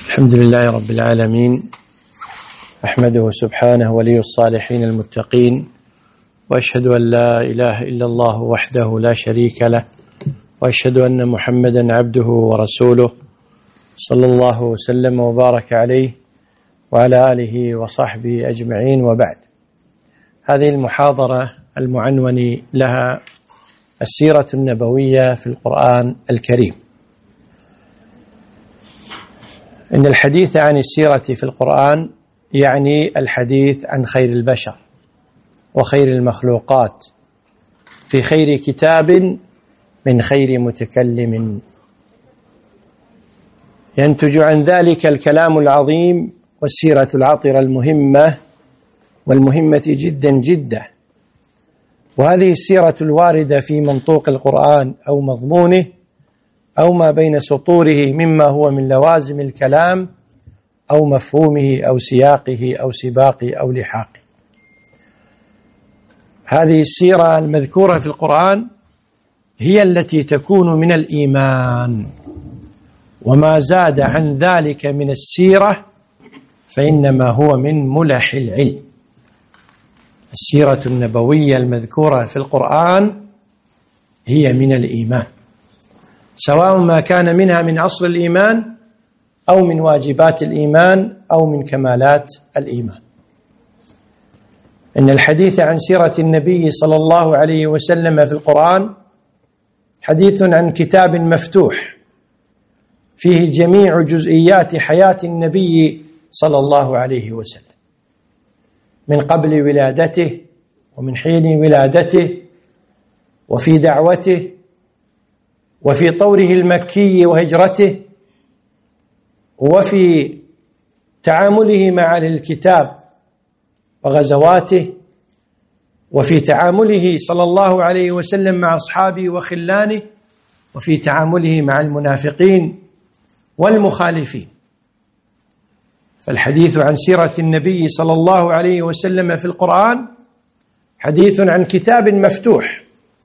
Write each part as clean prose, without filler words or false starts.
الحمد لله رب العالمين، أحمده سبحانه ولي الصالحين المتقين، وأشهد أن لا إله إلا الله وحده لا شريك له، وأشهد أن محمدا عبده ورسوله صلى الله وسلم وبارك عليه وعلى آله وصحبه أجمعين. وبعد، هذه المحاضرة المعنون لها السيرة النبوية في القرآن الكريم. إن الحديث عن السيرة في القرآن يعني الحديث عن خير البشر وخير المخلوقات في خير كتاب من خير متكلم، ينتج عن ذلك الكلام العظيم والسيرة العطرة المهمة والمهمة جدا جدا. وهذه السيرة الواردة في منطوق القرآن أو مضمونه أو ما بين سطوره مما هو من لوازم الكلام أو مفهومه أو سياقه أو سباقه أو لحاقه. هذه السيرة المذكورة في القرآن هي التي تكون من الإيمان، وما زاد عن ذلك من السيرة فإنما هو من ملح العلم. السيرة النبوية المذكورة في القرآن هي من الإيمان، سواء ما كان منها من أصل الإيمان أو من واجبات الإيمان أو من كمالات الإيمان. إن الحديث عن سيرة النبي صلى الله عليه وسلم في القرآن حديث عن كتاب مفتوح فيه جميع جزئيات حياة النبي صلى الله عليه وسلم، من قبل ولادته ومن حين ولادته وفي دعوته وفي طوره المكي وهجرته وفي تعامله مع أهل الكتاب وغزواته وفي تعامله صلى الله عليه وسلم مع أصحابه وخلانه وفي تعامله مع المنافقين والمخالفين. فالحديث عن سيرة النبي صلى الله عليه وسلم في القرآن حديث عن كتاب مفتوح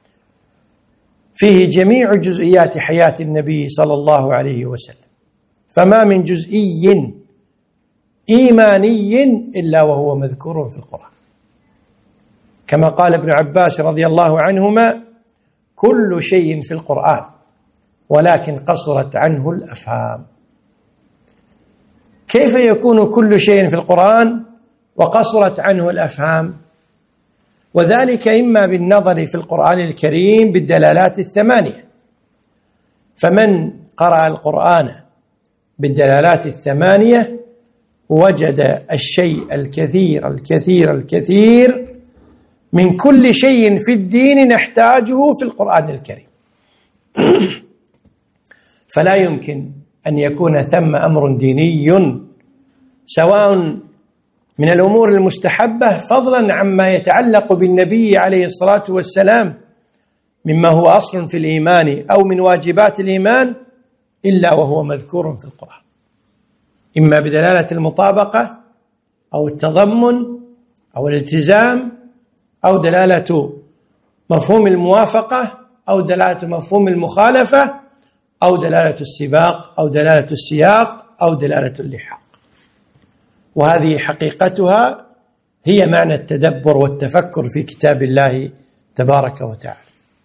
فيه جميع جزئيات حياة النبي صلى الله عليه وسلم، فما من جزئي إيماني إلا وهو مذكور في القرآن، كما قال ابن عباس رضي الله عنهما: كل شيء في القرآن ولكن قصرت عنه الأفهام. كيف يكون كل شيء في القرآن وقصرت عنه الأفهام؟ وذلك إما بالنظر في القرآن الكريم بالدلالات الثمانية، فمن قرأ القرآن بالدلالات الثمانية وجد الشيء الكثير الكثير الكثير من كل شيء في الدين نحتاجه في القرآن الكريم. فلا يمكن أن يكون ثم أمر ديني سواء من الأمور المستحبة فضلا عما يتعلق بالنبي عليه الصلاة والسلام مما هو أصل في الإيمان أو من واجبات الإيمان إلا وهو مذكور في القرآن، إما بدلالة المطابقة أو التضمن أو الالتزام أو دلالة مفهوم الموافقة أو دلالة مفهوم المخالفة أو دلالة السباق أو دلالة السياق أو دلالة اللحاق. وهذه حقيقتها هي معنى التدبر والتفكر في كتاب الله تبارك وتعالى.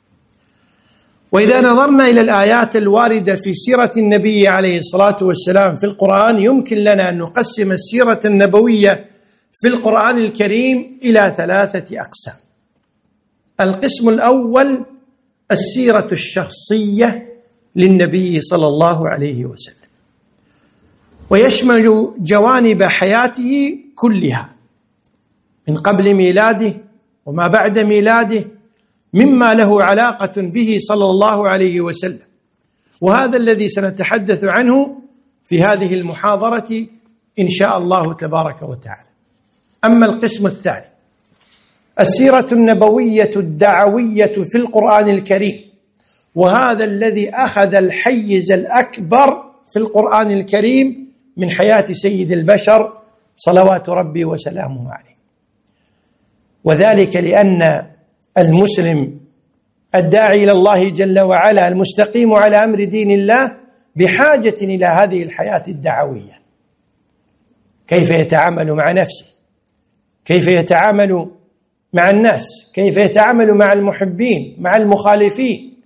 وإذا نظرنا إلى الآيات الواردة في سيرة النبي عليه الصلاة والسلام في القرآن يمكن لنا أن نقسم السيرة النبوية في القرآن الكريم إلى 3 أقسام. القسم الأول السيرة الشخصية للنبي صلى الله عليه وسلم، ويشمل جوانب حياته كلها من قبل ميلاده وما بعد ميلاده مما له علاقة به صلى الله عليه وسلم، وهذا الذي سنتحدث عنه في هذه المحاضرة إن شاء الله تبارك وتعالى. أما القسم الثاني السيرة النبوية الدعوية في القرآن الكريم، وهذا الذي أخذ الحيز الأكبر في القرآن الكريم من حياة سيد البشر صلوات ربي وسلامه عليه، وذلك لأن المسلم الداعي إلى الله جل وعلا المستقيم على أمر دين الله بحاجة إلى هذه الحياة الدعوية، كيف يتعامل مع نفسه، كيف يتعامل مع الناس، كيف يتعامل مع المحبين، مع المخالفين.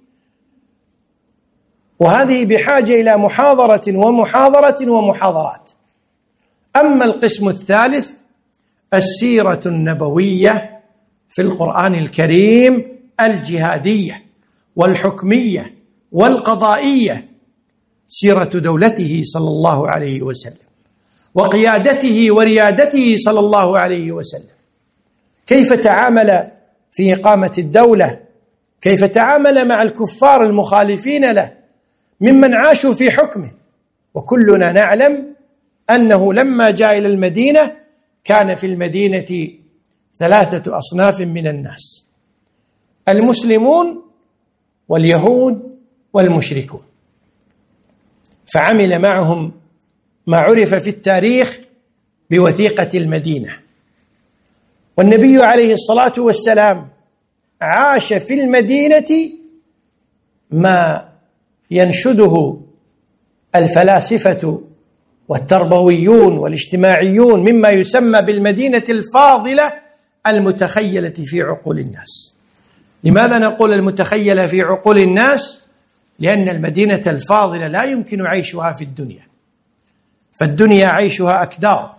وهذه بحاجة إلى محاضرة ومحاضرات. أما القسم الثالث السيرة النبوية في القرآن الكريم الجهادية والحكمية والقضائية، سيرة دولته صلى الله عليه وسلم وقيادته وريادته صلى الله عليه وسلم، كيف تعامل في إقامة الدولة، كيف تعامل مع الكفار المخالفين له ممن عاشوا في حكمه. وكلنا نعلم أنه لما جاء إلى المدينة كان في المدينة 3 أصناف من الناس: المسلمون واليهود والمشركون، فعمل معهم ما عرف في التاريخ بوثيقة المدينة. والنبي عليه الصلاة والسلام عاش في المدينة ما ينشده الفلاسفة والتربويون والاجتماعيون مما يسمى بالمدينة الفاضلة المتخيلة في عقول الناس. لماذا نقول المتخيلة في عقول الناس؟ لأن المدينة الفاضلة لا يمكن عيشها في الدنيا، فالدنيا عيشها أكدار،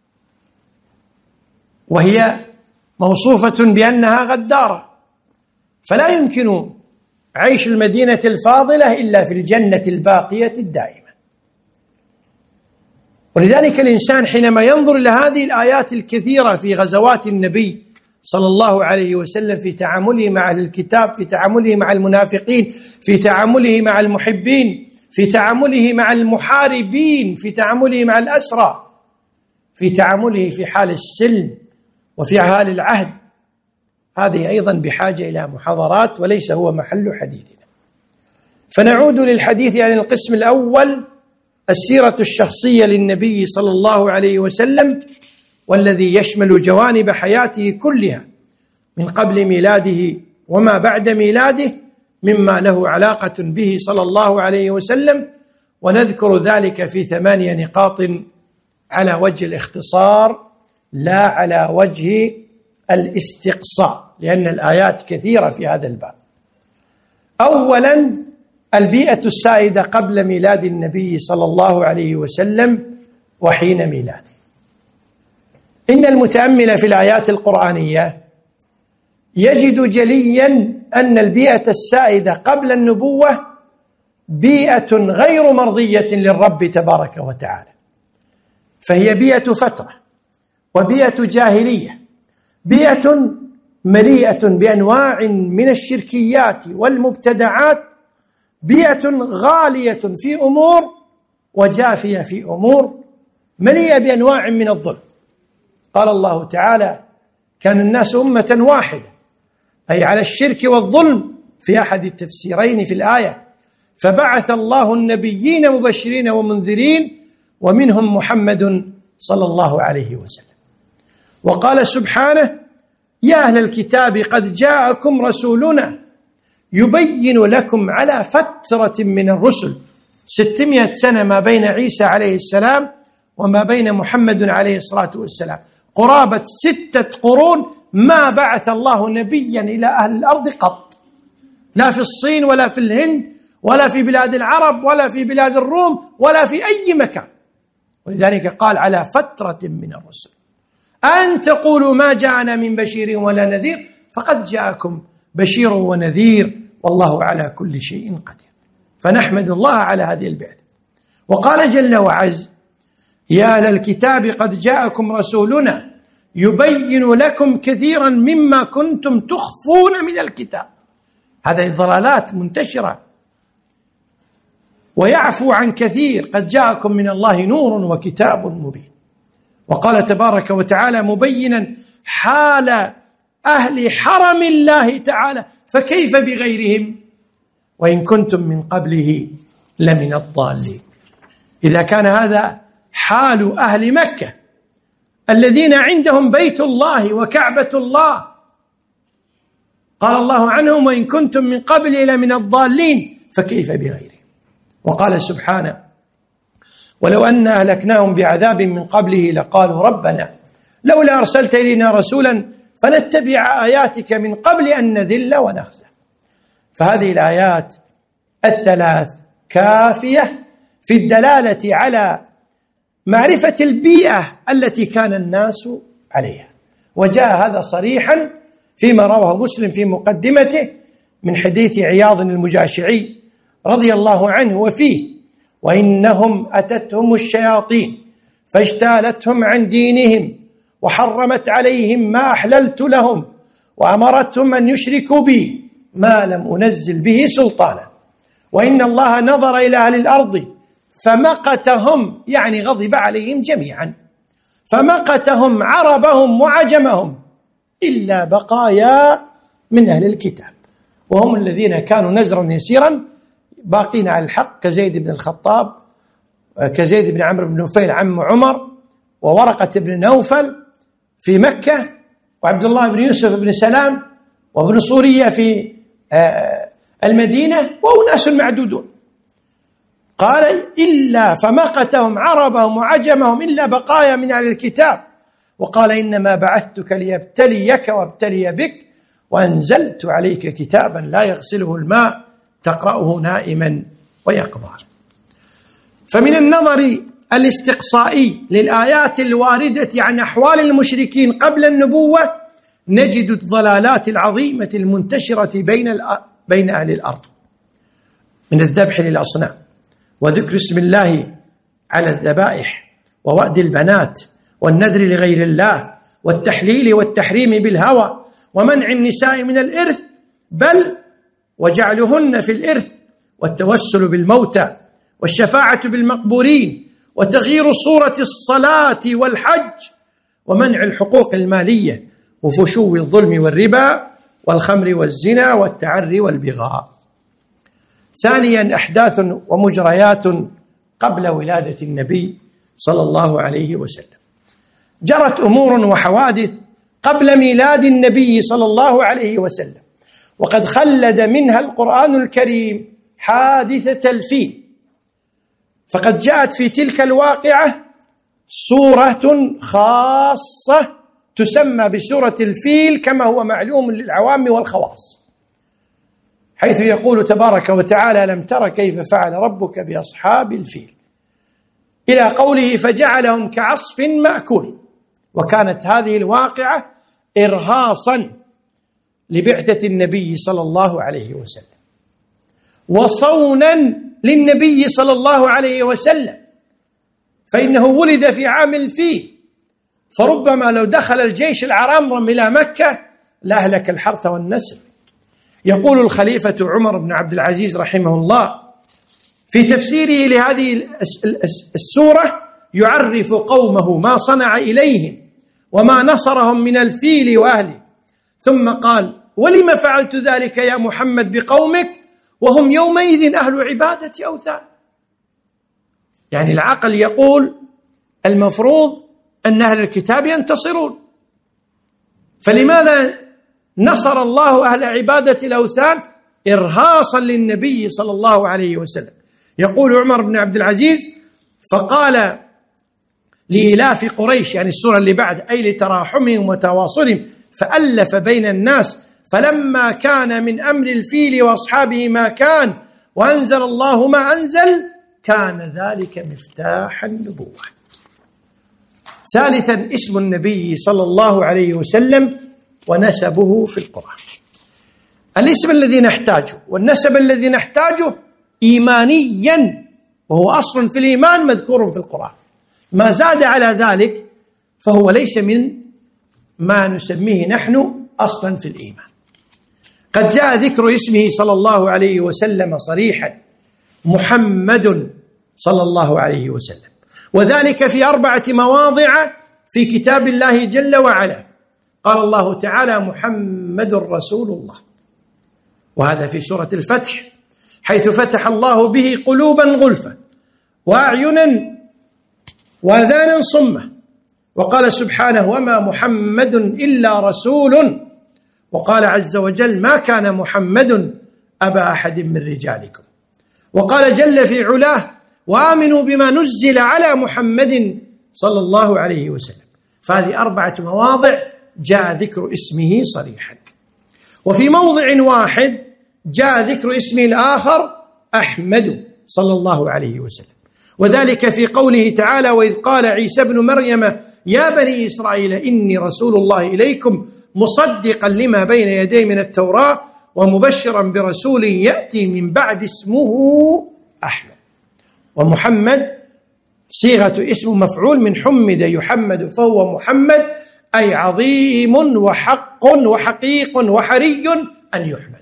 وهي موصوفة بأنها غدارة، فلا يمكن عيش المدينة الفاضلة إلا في الجنة الباقية الدائمة. ولذلك الإنسان حينما ينظر إلى هذه الآيات الكثيرة في غزوات النبي صلى الله عليه وسلم، في تعامله مع أهل الكتاب، في تعامله مع المنافقين، في تعامله مع المحبين، في تعامله مع المحاربين، في تعامله مع الأسرى، في تعامله في حال السلم وفي حال العهد، هذه أيضا بحاجة إلى محاضرات وليس هو محل حديثنا. فنعود للحديث عن القسم الأول، السيرة الشخصية للنبي صلى الله عليه وسلم، والذي يشمل جوانب حياته كلها من قبل ميلاده وما بعد ميلاده مما له علاقة به صلى الله عليه وسلم. ونذكر ذلك في 8 نقاط على وجه الاختصار لا على وجه الاستقصاء، لأن الآيات كثيرة في هذا الباب. أولا، البيئة السائدة قبل ميلاد النبي صلى الله عليه وسلم وحين ميلاده. إن المتأمل في الآيات القرآنية يجد جليا أن البيئة السائدة قبل النبوة بيئة غير مرضية للرب تبارك وتعالى، فهي بيئة فترة وبيئة جاهلية، بيئة مليئة بأنواع من الشركيات والمبتدعات، بيئة غالية في أمور وجافية في أمور، مليئة بأنواع من الظلم. قال الله تعالى: كان الناس أمة واحدة، أي على الشرك والظلم في أحد التفسيرين في الآية، فبعث الله النبيين مبشرين ومنذرين ومنهم محمد صلى الله عليه وسلم. وقال سبحانه: يا أهل الكتاب قد جاءكم رسولنا يبين لكم على فترة من الرسل، 600 سنة ما بين عيسى عليه السلام وما بين محمد عليه الصلاة والسلام، قرابة 6 قرون ما بعث الله نبيا إلى أهل الأرض قط، لا في الصين ولا في الهند ولا في بلاد العرب ولا في بلاد الروم ولا في أي مكان. ولذلك قال: على فترة من الرسل أن تقولوا ما جاءنا من بشير ولا نذير، فقد جاءكم بشير ونذير والله على كل شيء قدير. فنحمد الله على هذه البعثة. وقال جل وعز: يا أهل الكتاب قد جاءكم رسولنا يبين لكم كثيرا مما كنتم تخفون من الكتاب. هذه الضلالات منتشرة، ويعفو عن كثير. قد جاءكم من الله نور وكتاب مبين. وقال تبارك وتعالى مبينا حال أهل حرم الله تعالى: فكيف بغيرهم وإن كنتم من قبله لمن الضالين. إذا كان هذا حال أهل مكة الذين عندهم بيت الله وكعبة الله، قال الله عنهم: وإن كنتم من قبله لمن الضالين، فكيف بغيرهم. وقال سبحانه: ولو أن أهلكناهم بعذاب من قبله لقالوا ربنا لولا أرسلت إلينا رسولا فنتبع آياتك من قبل أن نذل ونخزى. فهذه الآيات الثلاث كافية في الدلالة على معرفة البيئة التي كان الناس عليها، وجاء هذا صريحا فيما رواه مسلم في مقدمته من حديث عياض المجاشعي رضي الله عنه، وفيه: وإنهم أتتهم الشياطين فاجتالتهم عن دينهم وحرمت عليهم ما أحللت لهم وأمرتهم أن يشركوا بي ما لم أنزل به سلطانا، وإن الله نظر إلى أهل الأرض فمقتهم، يعني غضب عليهم جميعا، فمقتهم عربهم وعجمهم إلا بقايا من أهل الكتاب، وهم الذين كانوا نزرا يسيرا باقين على الحق، كزيد بن الخطاب، كزيد بن عمرو بن نفيل عم عمر، وورقة بن نوفل في مكة، وعبد الله بن يوسف بن سلام، وابن صورية في المدينة، وأناس معدودون. قال: إلا فمقتهم عربهم وعجمهم إلا بقايا من أهل الكتاب. وقال: إنما بعثتك ليبتليك وابتلي بك، وأنزلت عليك كتابا لا يغسله الماء تقرأه نائما ويقظان. فمن النظر الاستقصائي للآيات الواردة عن أحوال المشركين قبل النبوة نجد الضلالات العظيمة المنتشرة بين أهل الأرض، من الذبح للأصنام، وذكر اسم الله على الذبائح، ووأد البنات، والنذر لغير الله، والتحليل والتحريم بالهوى، ومنع النساء من الإرث، بل وجعلهن في الإرث، والتوسل بالموتى، والشفاعة بالمقبورين، وتغيير صورة الصلاة والحج، ومنع الحقوق المالية، وفشو الظلم والربا، والخمر والزنا، والتعري والبغاء. ثانيا، أحداث ومجريات قبل ولادة النبي صلى الله عليه وسلم. جرت أمور وحوادث قبل ميلاد النبي صلى الله عليه وسلم، وقد خلد منها القرآن الكريم حادثة الفيل، فقد جاءت في تلك الواقعة سورة خاصة تسمى بسورة الفيل كما هو معلوم للعوام والخواص، حيث يقول تبارك وتعالى: لم تر كيف فعل ربك بأصحاب الفيل، إلى قوله: فجعلهم كعصف مأكول. وكانت هذه الواقعة إرهاصا لبعثة النبي صلى الله عليه وسلم، وصونا للنبي صلى الله عليه وسلم، فإنه ولد في عام الفيل، فربما لو دخل الجيش العرمرم إلى مكة لأهلك الحرث والنسل. يقول الخليفة عمر بن عبد العزيز رحمه الله في تفسيره لهذه السورة: يعرف قومه ما صنع إليهم وما نصرهم من الفيل وأهله، ثم قال: ولم فعلت ذلك يا محمد بقومك وهم يومئذ أهل عبادة أوثان. يعني العقل يقول المفروض أن أهل الكتاب ينتصرون، فلماذا نصر الله أهل عبادة الأوثان؟ إرهاصا للنبي صلى الله عليه وسلم. يقول عمر بن عبد العزيز: فقال لإلاف قريش، يعني السورة اللي بعد، أي لتراحمهم وتواصلهم، فألف بين الناس، فلما كان من أمر الفيل وأصحابه ما كان وأنزل الله ما أنزل كان ذلك مفتاح النبوة. ثالثا، اسم النبي صلى الله عليه وسلم ونسبه في القرآن. الاسم الذي نحتاجه والنسب الذي نحتاجه إيمانيا، وهو أصل في الإيمان مذكور في القرآن، ما زاد على ذلك فهو ليس من ما نسميه نحن أصلا في الإيمان. قد جاء ذكر اسمه صلى الله عليه وسلم صريحا: محمد صلى الله عليه وسلم، وذلك في 4 مواضع في كتاب الله جل وعلا. قال الله تعالى: محمد رسول الله، وهذا في سورة الفتح، حيث فتح الله به قلوبا غلفة وأعينا وآذانا صمة. وقال سبحانه: وما محمد إلا رسول. وقال عز وجل: ما كان محمد أبا أحد من رجالكم. وقال جل في علاه: وآمنوا بما نزل على محمد صلى الله عليه وسلم. فهذه 4 مواضع جاء ذكر اسمه صريحا. وفي موضع واحد جاء ذكر اسمه الآخر أحمد صلى الله عليه وسلم، وذلك في قوله تعالى: وإذ قال عيسى ابن مريم يا بني إسرائيل إني رسول الله إليكم مصدقا لما بين يدي من التوراة ومبشرا برسول يأتي من بعد اسمه أحمد. ومحمد صيغة اسم مفعول من حمد يحمد، فهو محمد أي عظيم وحق وحقيق وحري أن يحمد.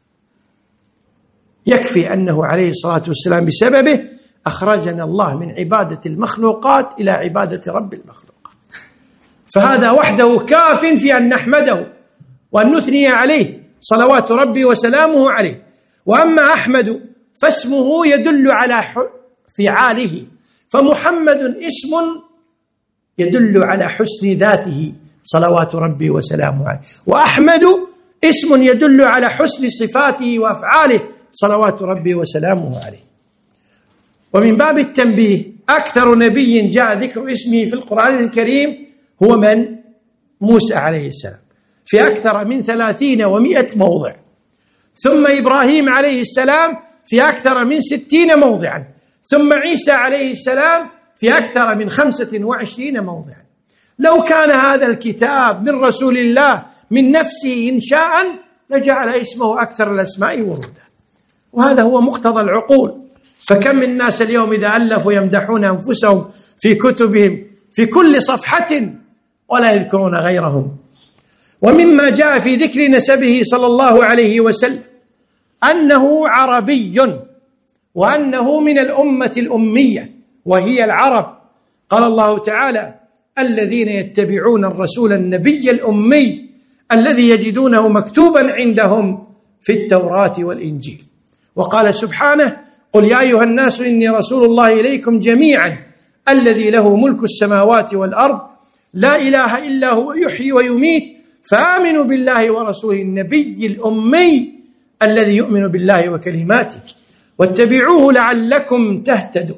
يكفي أنه عليه الصلاة والسلام بسببه أخرجنا الله من عبادة المخلوقات إلى عبادة رب المخلوقات، فهذا وحده كاف في أن نحمده وأن نثني عليه صلوات ربي وسلامه عليه. وأما أحمد فاسمه يدل على فعاله، فمحمد اسم يدل على حسن ذاته صلوات ربي وسلامه عليه، وأحمد اسم يدل على حسن صفاته وأفعاله صلوات ربي وسلامه عليه. ومن باب التنبيه أكثر نبي جاء ذكر اسمه في القرآن الكريم هو من؟ موسى عليه السلام في أكثر من 300 موضع، ثم إبراهيم عليه السلام في أكثر من 60 موضعا، ثم عيسى عليه السلام في أكثر من 25 موضعا. لو كان هذا الكتاب من رسول الله من نفسه إنشاء لجعل اسمه أكثر الأسماء ورودا، وهذا هو مقتضى العقول. فكم من الناس اليوم إذا ألفوا يمدحون أنفسهم في كتبهم في كل صفحة ولا يذكرون غيرهم. ومما جاء في ذكر نسبه صلى الله عليه وسلم أنه عربي، وأنه من الأمة الأمية وهي العرب. قال الله تعالى: الذين يتبعون الرسول النبي الأمي الذي يجدونه مكتوبا عندهم في التوراة والإنجيل. وقال سبحانه: قل يا أيها الناس إني رسول الله إليكم جميعا الذي له ملك السماوات والأرض لا إله إلا هو يحيي ويميت فآمنوا بالله ورسوله النبي الأمي الذي يؤمن بالله وكلماته واتبعوه لعلكم تهتدوا.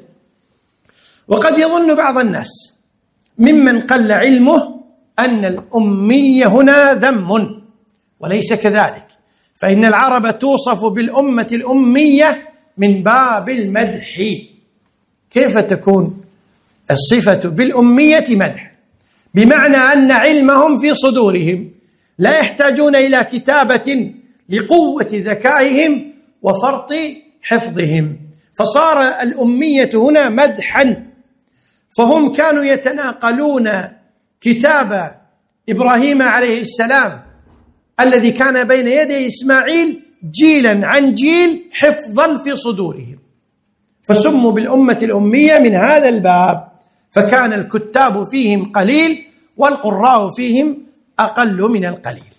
وقد يظن بعض الناس ممن قل علمه أن الأمي هنا ذم، وليس كذلك، فإن العرب توصف بالأمة الأمية من باب المدح. كيف تكون الصفة بالأمية مدح؟ بمعنى أن علمهم في صدورهم، لا يحتاجون إلى كتابة لقوة ذكائهم وفرط حفظهم، فصار الأمية هنا مدحا. فهم كانوا يتناقلون كتاب إبراهيم عليه السلام الذي كان بين يدي إسماعيل جيلا عن جيل حفظا في صدورهم، فسموا بالأمة الأمية من هذا الباب. فكان الكتاب فيهم قليل والقراء فيهم أقل من القليل.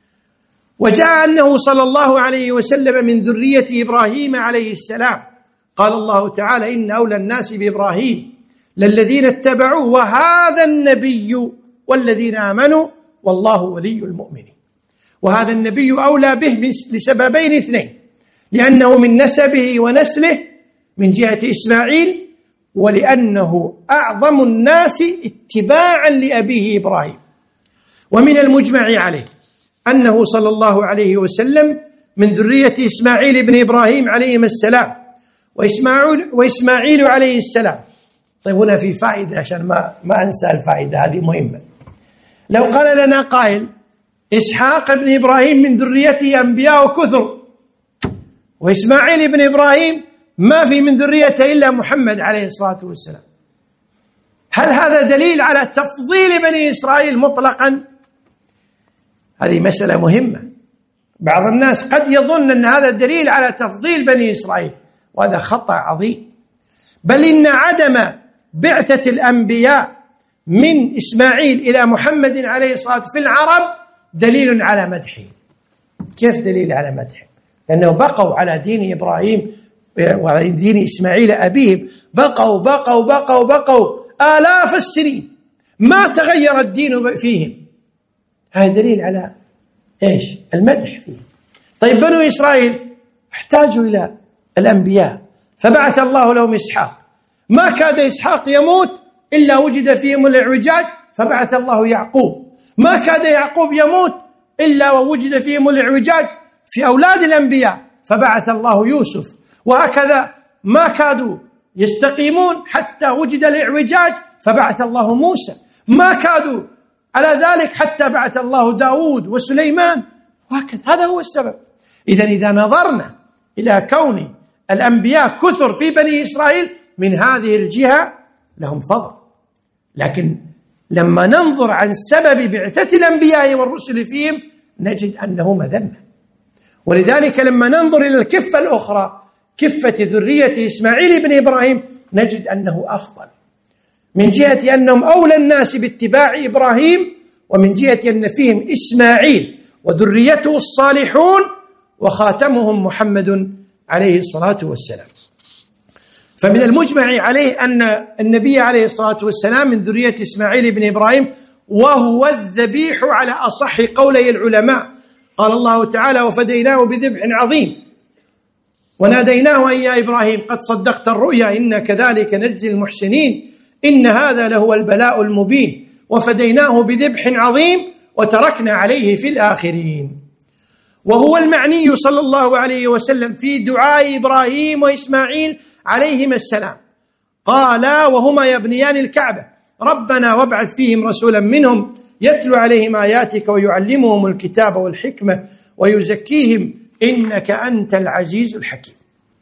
وجاء أنه صلى الله عليه وسلم من ذرية إبراهيم عليه السلام. قال الله تعالى: إن أولى الناس بإبراهيم للذين اتبعوه وهذا النبي والذين آمنوا والله ولي المؤمنين. وهذا النبي أولى به لسببين اثنين: لأنه من نسبه ونسله من جهة إسماعيل، ولأنه أعظم الناس اتباعا لأبيه إبراهيم. ومن المجمع عليه أنه صلى الله عليه وسلم من ذرية إسماعيل بن إبراهيم عليهما السلام وإسماعيل عليه السلام. طيب هنا في فائدة عشان ما أنسى الفائدة هذه مهمة. لو قال لنا قائل: إسحاق بن إبراهيم من ذريته أنبياء وكثر، وإسماعيل بن إبراهيم ما في من ذريته إلا محمد عليه الصلاة والسلام، هل هذا دليل على تفضيل بني إسرائيل مطلقا؟ هذه مسألة مهمة. بعض الناس قد يظن أن هذا دليل على تفضيل بني إسرائيل، وهذا خطأ عظيم. بل إن عدم بعثة الأنبياء من إسماعيل إلى محمد عليه الصلاة والسلام في العرب دليل على مدحه. كيف دليل على مدحه؟ لأنه بقوا على دين إبراهيم وعلى دين إسماعيل أبيهم، بقوا آلاف السنين ما تغير الدين فيهم. هذا دليل على إيش؟ المدح. طيب بنو إسرائيل احتاجوا إلى الأنبياء فبعث الله لهم إسحاق، ما كاد إسحاق يموت إلا وجد فيهم الإعوجاج فبعث الله يعقوب، ما كاد يعقوب يموت إلا ووجد فيهم الإعوجاج في أولاد الأنبياء فبعث الله يوسف، وهكذا ما كادوا يستقيمون حتى وجد الإعوجاج فبعث الله موسى، ما كادوا على ذلك حتى بعث الله داود وسليمان، وهكذا. هذا هو السبب. إذا نظرنا إلى كون الأنبياء كثر في بني إسرائيل من هذه الجهة لهم فضل، لكن لما ننظر عن سبب بعثة الأنبياء والرسل فيهم نجد أنه مذمة. ولذلك لما ننظر إلى الكفة الأخرى، كفة ذرية إسماعيل بن إبراهيم، نجد أنه أفضل، من جهة أنهم أولى الناس باتباع إبراهيم، ومن جهة أن فيهم إسماعيل وذريته الصالحون وخاتمهم محمد عليه الصلاة والسلام. فمن المجمع عليه أن النبي عليه الصلاة والسلام من ذرية إسماعيل بن إبراهيم، وهو الذبيح على أصح قولي العلماء. قال الله تعالى: وفديناه بذبح عظيم وناديناه أن يا إبراهيم قد صدقت الرؤيا إنا كذلك نجزي المحسنين إن هذا لهو البلاء المبين وفديناه بذبح عظيم وتركنا عليه في الآخرين. وهو المعني صلى الله عليه وسلم في دعاء إبراهيم وإسماعيل عليهما السلام، قالا وهما يبنيان الكعبة: ربنا وابعث فيهم رسولا منهم يتلو عليهم آياتك ويعلمهم الكتاب والحكمة ويزكيهم إنك أنت العزيز الحكيم.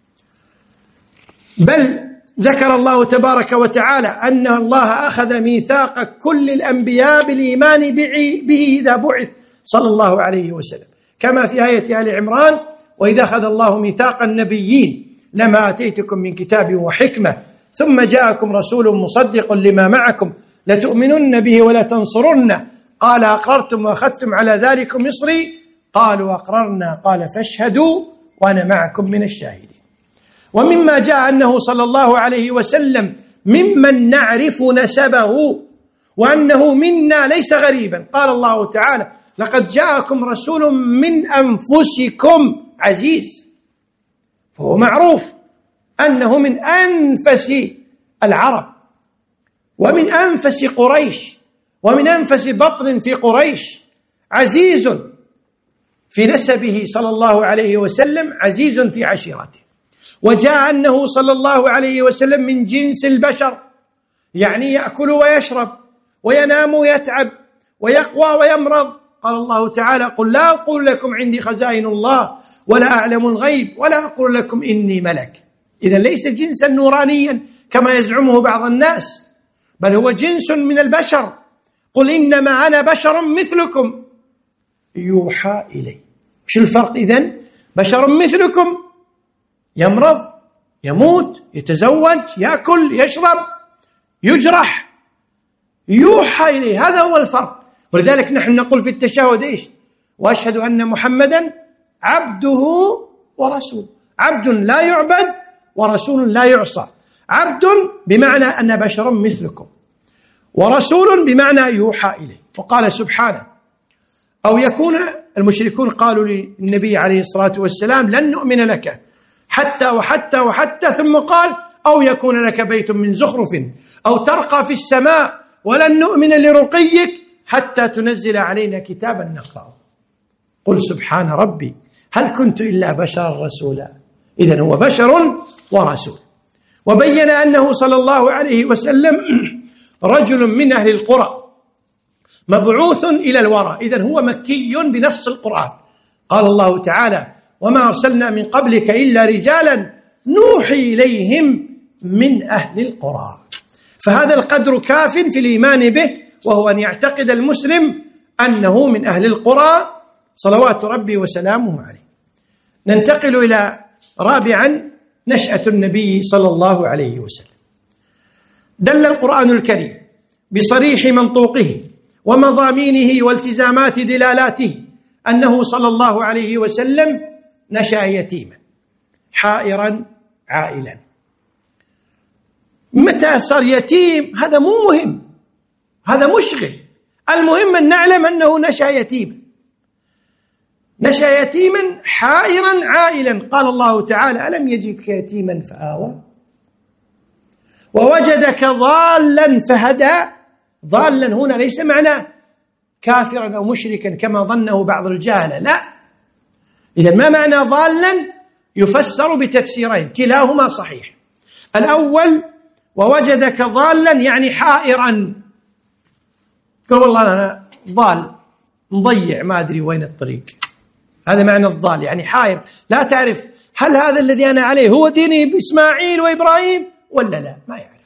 بل ذكر الله تبارك وتعالى أن الله أخذ ميثاق كل الأنبياء بالإيمان به إذا بعث صلى الله عليه وسلم، كما في آية آل عمران: وإذا أخذ الله ميثاق النبيين لما آتيتكم من كتاب وحكمة ثم جاءكم رسول مصدق لما معكم لتؤمنن به ولا تنصرنه قال أقررتم وأخذتم على ذلكم إصري قالوا أقررنا قال فاشهدوا وأنا معكم من الشاهدين. ومما جاء أنه صلى الله عليه وسلم ممن نعرف نسبه وأنه منا ليس غريبا. قال الله تعالى: لقد جاءكم رسول من أنفسكم عزيز، فهو معروف أنه من أنفس العرب ومن أنفس قريش ومن أنفس بطن في قريش، عزيز في نسبه صلى الله عليه وسلم، عزيز في عشيرته. وجاء أنه صلى الله عليه وسلم من جنس البشر، يعني يأكل ويشرب وينام ويتعب ويقوى ويمرض. قال الله تعالى: قل لا أقول لكم عندي خزائن الله ولا أعلم الغيب ولا أقول لكم إني ملك. إذن ليس جنسا نورانيا كما يزعمه بعض الناس، بل هو جنس من البشر. قل إنما أنا بشر مثلكم يوحى إلي. شو الفرق إذن؟ بشر مثلكم، يمرض يموت يتزوج يأكل يشرب يجرح، يوحى إليه، هذا هو الفرق. ولذلك نحن نقول في التشهد إيش؟ وأشهد أن محمدا عبده ورسوله. عبد لا يعبد ورسول لا يعصى. عبد بمعنى أن بشر مثلكم، ورسول بمعنى يوحى إليه. وقال سبحانه: أو يكون المشركون قالوا للنبي عليه الصلاة والسلام: لن نؤمن لك حتى وحتى وحتى، ثم قال: أو يكون لك بيت من زخرف أو ترقى في السماء ولن نؤمن لرقيك حتى تنزل علينا كتابا نقرأه. قل سبحان ربي هل كنت إلا بشرا رسولا. إذن هو بشر ورسول. وبين أنه صلى الله عليه وسلم رجل من أهل القرى مبعوث إلى الورى، إذن هو مكي بنص القرآن. قال الله تعالى: وما أرسلنا من قبلك إلا رجالا نوحي إليهم من أهل القرى. فهذا القدر كاف في الإيمان به، وهو أن يعتقد المسلم أنه من أهل القرى صلوات ربي وسلامه عليه. ننتقل إلى رابعا: نشأة النبي صلى الله عليه وسلم. دل القرآن الكريم بصريح منطوقه ومضامينه والتزامات دلالاته أنه صلى الله عليه وسلم نشأ يتيما حائرا عائلا. متى صار يتيم هذا مو مهم، هذا مشغل. المهم أن نعلم أنه نشأ يتيما، نشأ يتيما حائرا عائلا. قال الله تعالى: ألم يجدك يتيما فآوى. ووجدك ضالا فهدى. ضالا هنا ليس معناه كافرا أو مشركا كما ظنه بعض الجهلة، لا. إذن ما معنى ضالا؟ يفسر بتفسيرين كلاهما صحيح. الأول ووجدك ضالا يعني حائرا، قل والله أنا ضال مضيع ما أدري وين الطريق، هذا معنى الضال، يعني حائر لا تعرف هل هذا الذي أنا عليه هو ديني بإسماعيل وإبراهيم ولا لا، ما يعرف.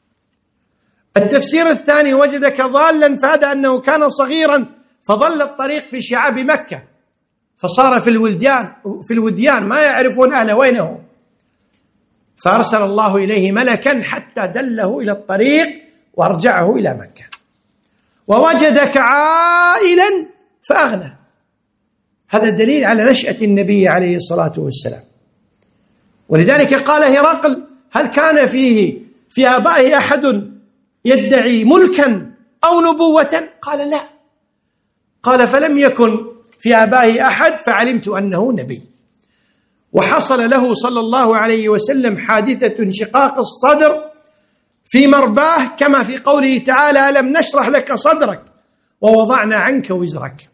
التفسير الثاني وجدك ضالا فهذا أنه كان صغيرا فضل الطريق في شعاب مكة فصار في الوديان ما يعرفون أهله وينه، فأرسل الله إليه ملكا حتى دله إلى الطريق وارجعه إلى مكة. ووجدك عائلا فأغنى، هذا دليل على نشأة النبي عليه الصلاة والسلام. ولذلك قال هرقل هل كان في آبائه أحد يدعي ملكا أو نبوة؟ قال لا، قال فلم يكن في آبائه أحد فعلمت أنه نبي. وحصل له صلى الله عليه وسلم حادثة انشقاق الصدر في مرباه كما في قوله تعالى ألم نشرح لك صدرك ووضعنا عنك وزرك.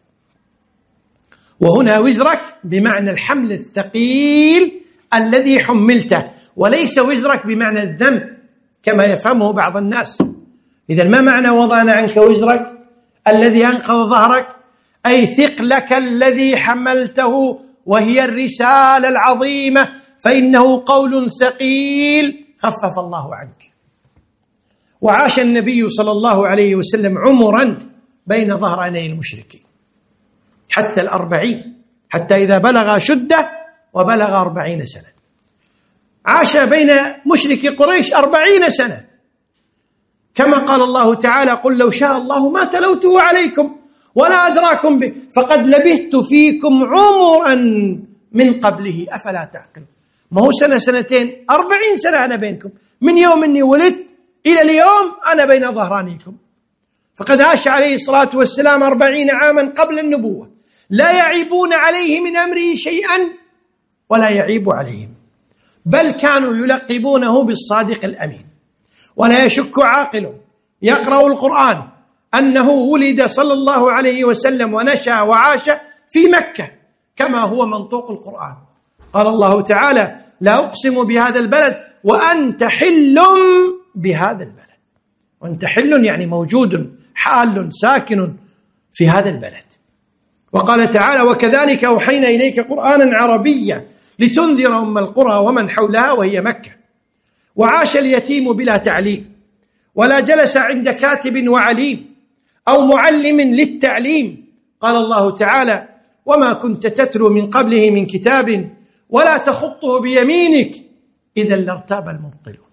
وهنا وزرك بمعنى الحمل الثقيل الذي حملته، وليس وزرك بمعنى الذنب كما يفهمه بعض الناس. إذن ما معنى وضعنا عنك وزرك؟ الذي أنقض ظهرك، أي ثقلك الذي حملته وهي الرسالة العظيمة، فإنه قول ثقيل خفف الله عنك. وعاش النبي صلى الله عليه وسلم عمرا بين ظهراني المشركين حتى 40، حتى إذا بلغ شدة وبلغ 40 سنة عاش بين مشركي قريش 40 سنة، كما قال الله تعالى قل لو شاء الله ما تلوته عليكم ولا أدراكم به فقد لبثت فيكم عمرا من قبله أفلا تعقلون. ما هو سنة سنتين، 40 سنة أنا بينكم، من يوم أني ولدت إلى اليوم أنا بين ظهرانيكم. فقد عاش عليه الصلاة والسلام 40 عاما قبل النبوة، لا يعيبون عليه من أمره شيئا ولا يعيب عليهم، بل كانوا يلقبونه بالصادق الأمين. ولا يشك عاقل يقرأ القرآن أنه ولد صلى الله عليه وسلم ونشأ وعاش في مكة كما هو منطوق القرآن. قال الله تعالى لا أقسم بهذا البلد وأنت حل بهذا البلد. وأنت حل يعني موجود حال ساكن في هذا البلد. وقال تعالى وكذلك أوحينا إليك قرآنا عربيا لتنذر أم القرى ومن حولها وهي مكة. وعاش اليتيم بلا تعليم ولا جلس عند كاتب وعليم أو معلم للتعليم. قال الله تعالى وما كنت تتلو من قبله من كتاب ولا تخطه بيمينك إذا لارتاب المبطلون.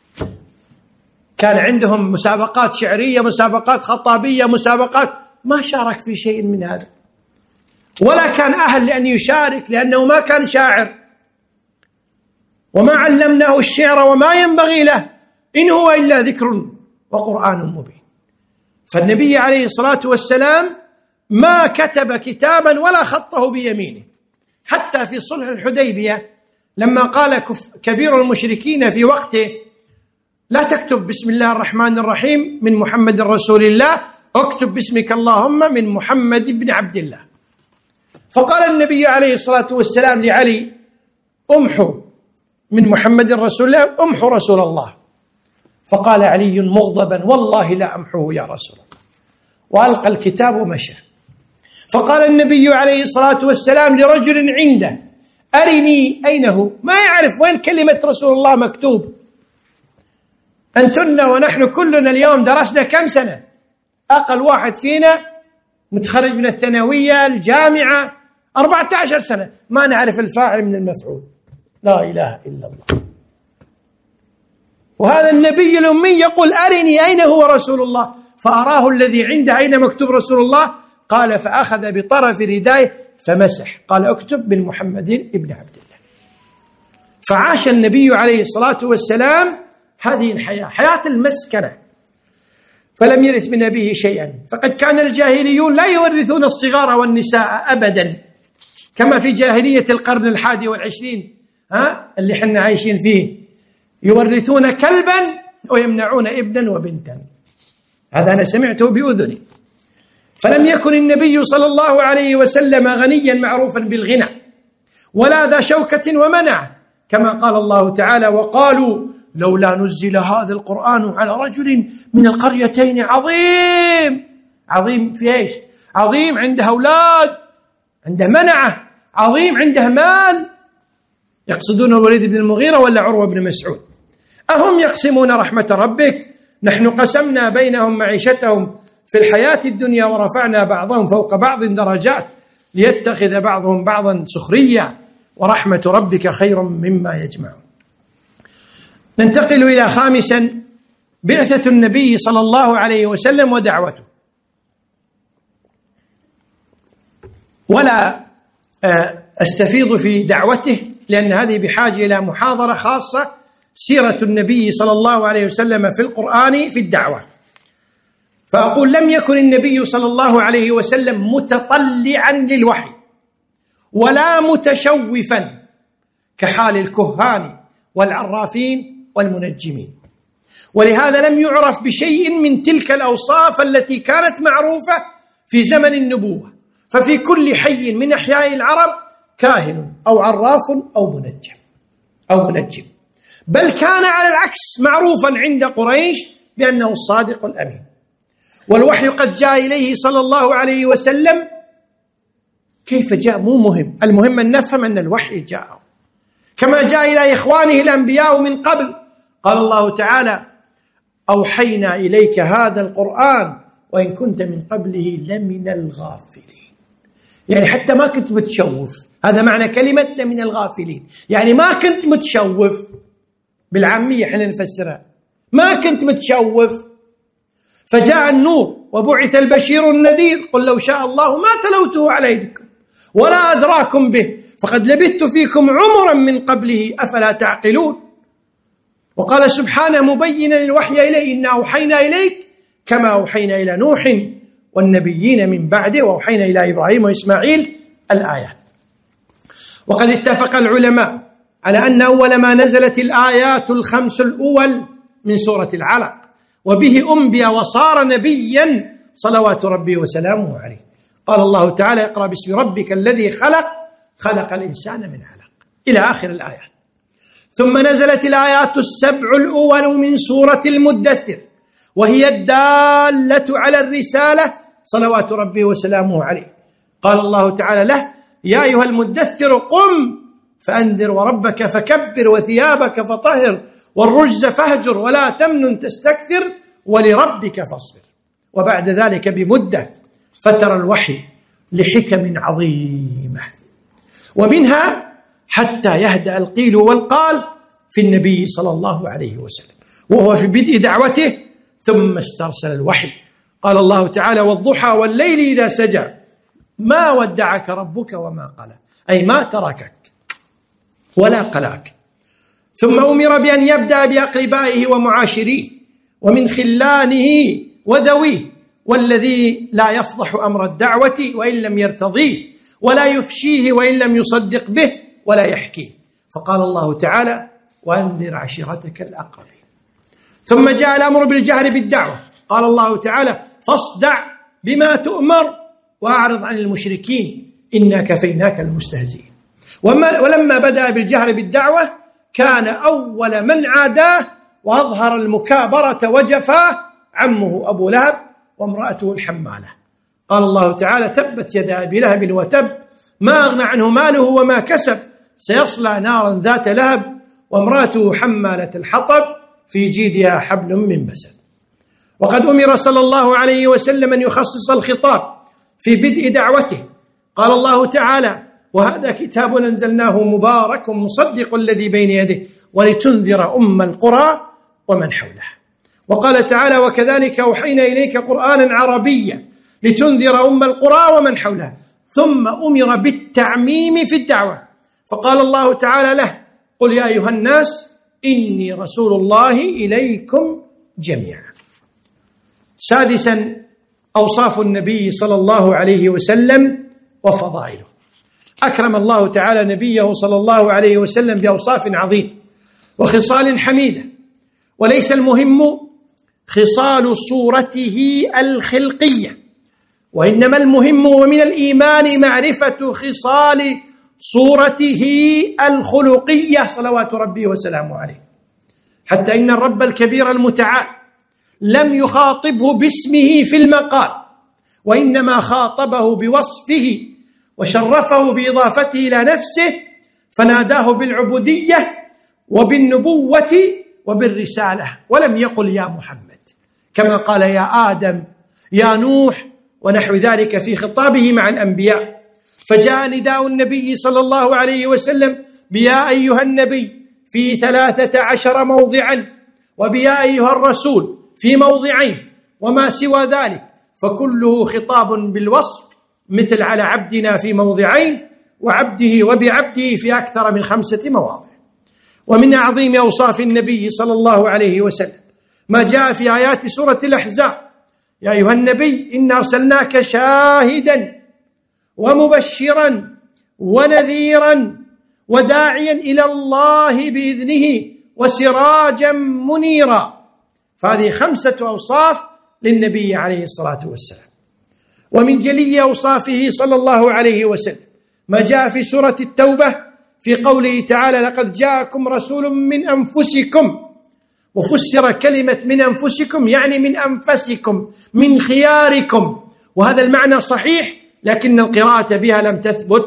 كان عندهم مسابقات شعرية، مسابقات خطابية، مسابقات، ما شارك في شيء من هذا ولا كان أهل لأن يشارك لأنه ما كان شاعر، وما علمناه الشعر وما ينبغي له إن هو إلا ذكر وقرآن مبين. فالنبي عليه الصلاة والسلام ما كتب كتابا ولا خطه بيمينه، حتى في صلح الحديبية لما قال كبير المشركين في وقته لا تكتب بسم الله الرحمن الرحيم من محمد رسول الله، اكتب باسمك اللهم من محمد بن عبد الله. فقال النبي عليه الصلاة والسلام لعلي امحو من محمد رسول الله، امحو رسول الله. فقال علي مغضبا والله لا أمحوه يا رسول الله، وألقى الكتاب ومشى. فقال النبي عليه الصلاة والسلام لرجل عنده أرني أينه، ما يعرف وين كلمة رسول الله مكتوب. أنتن ونحن كلنا اليوم درسنا كم سنة؟ أقل واحد فينا متخرج من الثانوية الجامعة 14 سنة، ما نعرف الفاعل من المفعول. لا إله إلا الله. وهذا النبي الأمي يقول أرني أين هو رسول الله، فأراه الذي عنده أين مكتوب رسول الله. قال فأخذ بطرف ردائه فمسح، قال اكتب من محمد ابن عبد الله. فعاش النبي عليه الصلاة والسلام هذه الحياة، حياة المسكنة، فلم يرث من أبيه شيئا. فقد كان الجاهليون لا يورثون الصغار والنساء أبدا كما في جاهلية القرن 21 اللي حنا عايشين فيه، يورثون كلبا ويمنعون ابنا وبنتا. هذا أنا سمعته بأذني. فلم يكن النبي صلى الله عليه وسلم غنيا معروفا بالغنى ولا ذا شوكة ومنع، كما قال الله تعالى: وقالوا لولا نزل هذا القرآن على رجل من القريتين عظيم. عظيم في ايش؟ عظيم عنده أولاد، عنده منعة، عظيم عنده مال. يقصدون الوليد بن المغيرة ولا عروة بن مسعود؟ أهم يقسمون رحمة ربك؟ نحن قسمنا بينهم معيشتهم في الحياة الدنيا ورفعنا بعضهم فوق بعض درجات ليتخذ بعضهم بعضا سخريا ورحمة ربك خير مما يجمعون. ننتقل إلى خامسا: بعثة النبي صلى الله عليه وسلم ودعوته. ولا أستفيض في دعوته لأن هذه بحاجة إلى محاضرة خاصة، سيرة النبي صلى الله عليه وسلم في القرآن في الدعوة. فأقول: لم يكن النبي صلى الله عليه وسلم متطلعا للوحي ولا متشوفا كحال الكهان والعرافين والمنجمين، ولهذا لم يعرف بشيء من تلك الأوصاف التي كانت معروفة في زمن النبوة. ففي كل حي من أحياء العرب كاهن أو عراف أو منجم، بل كان على العكس معروفا عند قريش بأنه الصادق الأمين. والوحي قد جاء إليه صلى الله عليه وسلم. كيف جاء مو مهم، المهم أن نفهم أن الوحي جاء كما جاء إلى إخوانه الأنبياء من قبل. قال الله تعالى: أوحينا إليك هذا القرآن وإن كنت من قبله لمن الغافلين. يعني حتى ما كنت متشوف، هذا معنى كلمة من الغافلين، يعني ما كنت متشوف. بالعامية احنا نفسرها، ما كنت متشوف. فجاء النور وبعث البشير النذير، قل لو شاء الله ما تلوته عليكم ولا أدراكم به فقد لبثت فيكم عمرا من قبله أفلا تعقلون. وقال سبحانه مبينا الوحي إليه: إنا أوحينا إليك كما أوحينا إلى نوح والنبيين من بعده وأوحينا إلى إبراهيم وإسماعيل الآيات. وقد اتفق العلماء على أن أول ما نزلت الآيات الخمس الأول من سورة العلق، وبه أنبئ وصار نبيا صلوات ربي وسلامه عليه. قال الله تعالى: اقرأ باسم ربك الذي خلق الإنسان من علق، إلى آخر الآيات. ثم نزلت الآيات السبع الأول من سورة المدثر، وهي الدالة على الرسالة صلوات ربي وسلامه عليه. قال الله تعالى له: يا أيها المدثر قم فأنذر وربك فكبر وثيابك فطهر والرجز فاهجر ولا تمنن تستكثر ولربك فاصبر. وبعد ذلك بمدة فتر الوحي لحكم عظيمة، ومنها حتى يهدأ القيل والقال في النبي صلى الله عليه وسلم وهو في بدء دعوته، ثم استرسل الوحي. قال الله تعالى: والضحى والليل إذا سجى ما ودعك ربك وما قلى، أي ما تركك ولا قلاك. ثم أمر بأن يبدأ بأقربائه ومعاشريه ومن خلانه وذويه، والذي لا يفضح أمر الدعوة وإن لم يرتضيه، ولا يفشيه وإن لم يصدق به ولا يحكيه. فقال الله تعالى: وأنذر عشيرتك الأقربين. ثم جاء الأمر بالجهر بالدعوة. قال الله تعالى: فاصدع بما تؤمر وأعرض عن المشركين إنا كفيناك المستهزئين. ولما بدأ بالجهر بالدعوة كان أول من عاداه وأظهر المكابرة وجفاه عمه أبو لهب وامرأته الحمالة. قال الله تعالى: تبت يدا أبي لهب وتب ما أغنى عنه ماله وما كسب سيصلى نارا ذات لهب وامرأته حمالة الحطب في جيدها حبل من مسد. وقد أمر صلى الله عليه وسلم أن يخصص الخطاب في بدء دعوته. قال الله تعالى: وهذا كتاب أنزلناه مبارك مصدق الذي بين يديه ولتنذر أم القرى ومن حولها. وقال تعالى: وكذلك أوحينا إليك قرآنا عربيا لتنذر أم القرى ومن حولها. ثم أمر بالتعميم في الدعوة، فقال الله تعالى له: قل يا أيها الناس إني رسول الله إليكم جميعا. سادسا، أوصاف النبي صلى الله عليه وسلم وفضائله. أكرم الله تعالى نبيه صلى الله عليه وسلم بأوصاف عظيمة وخصال حميدة، وليس المهم خصال صورته الخلقية، وإنما المهم ومن الإيمان معرفة خصال صورته الخلقية صلوات ربي وسلامه عليه، حتى إن الرب الكبير المتعال لم يخاطبه باسمه في المقال، وإنما خاطبه بوصفه وشرفه بإضافته إلى نفسه، فناداه بالعبودية وبالنبوة وبالرسالة، ولم يقل يا محمد كما قال يا آدم يا نوح ونحو ذلك في خطابه مع الأنبياء. فجاء نداء النبي صلى الله عليه وسلم بيا أيها النبي في 13 موضعا، وبيا أيها الرسول في موضعين، وما سوى ذلك فكله خطاب بالوصف، مثل على عبدنا في موضعين، وعبده وبعبده في أكثر من 5 مواضع. ومن أعظم أوصاف النبي صلى الله عليه وسلم ما جاء في آيات سورة الأحزاب: يا أيها النبي إنا أرسلناك شاهدا ومبشرا ونذيرا وداعيا إلى الله بإذنه وسراجا منيرا. فهذه 5 أوصاف للنبي عليه الصلاة والسلام. ومن جلي أوصافه صلى الله عليه وسلم ما جاء في سورة التوبة في قوله تعالى: لقد جاءكم رسول من أنفسكم. وفسر كلمة من أنفسكم يعني من أنفسكم، من خياركم، وهذا المعنى صحيح، لكن القراءة بها لم تثبت.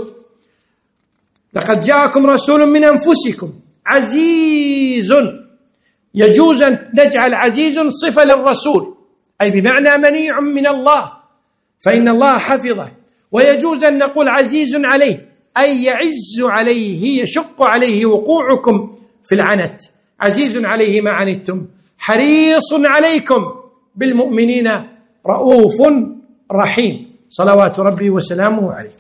لقد جاءكم رسول من أنفسكم عزيز، يجوز أن نجعل عزيز صفة للرسول، أي بمعنى منيع من الله فإن الله حفظه، ويجوز أن نقول عزيز عليه أي يعز عليه، يشق عليه وقوعكم في العنت. عزيز عليه ما عنتم حريص عليكم بالمؤمنين رؤوف رحيم صلوات ربي وسلامه عليه.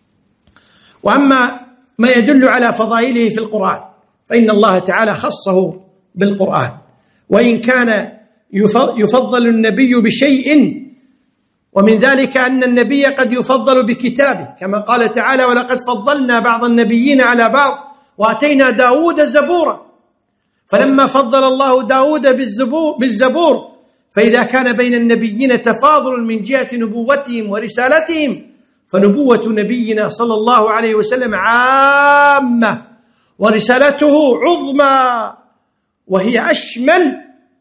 وأما ما يدل على فضائله في القرآن فإن الله تعالى خصه بالقرآن، وإن كان يفضل النبي بشيء، ومن ذلك أن النبي قد يفضل بكتابه كما قال تعالى: ولقد فضلنا بعض النبيين على بعض وآتينا داود زبورا. فلما فضل الله داود بالزبور، فإذا كان بين النبيين تفاضل من جهة نبوتهم ورسالتهم، فنبوة نبينا صلى الله عليه وسلم عامة، ورسالته عظمى وهي أشمل.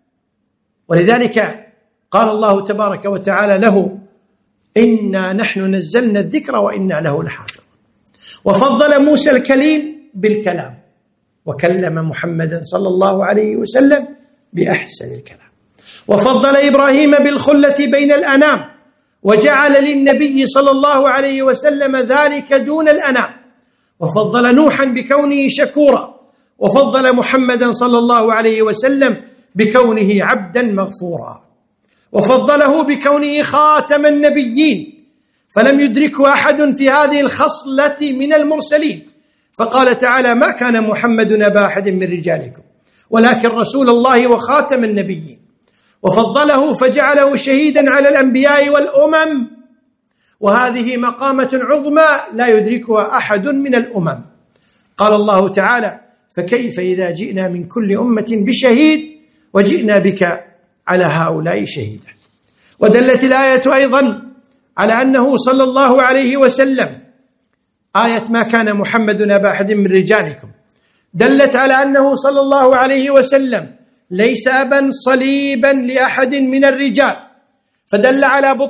ولذلك قال الله تبارك وتعالى له: إنا نحن نزلنا الذكر وإنا له لحافظون. وفضل موسى الكليم بالكلام، وكلم محمدا صلى الله عليه وسلم بأحسن الكلام. وفضل إبراهيم بالخلة بين الأنام، وجعل للنبي صلى الله عليه وسلم ذلك دون الأنام. وفضل نوحا بكونه شكورا، وفضل محمدا صلى الله عليه وسلم بكونه عبدا مغفورا، وفضله بكونه خاتم النبيين، فلم يدركه أحد في هذه الخصلة من المرسلين، فقال تعالى: ما كان محمد أبا أحد من رجالكم ولكن رسول الله وخاتم النبيين. وفضله فجعله شهيدا على الأنبياء والأمم، وهذه مقامة عظمى لا يدركها أحد من الأمم. قال الله تعالى: فكيف إذا جئنا من كل أمة بشهيد وجئنا بك على هؤلاء شهيدا. ودلت الآية أيضا على أنه صلى الله عليه وسلم، آية ما كان محمد أبا أحد من رجالكم، دلت على أنه صلى الله عليه وسلم ليس أبا صليبا لأحد من الرجال، فدل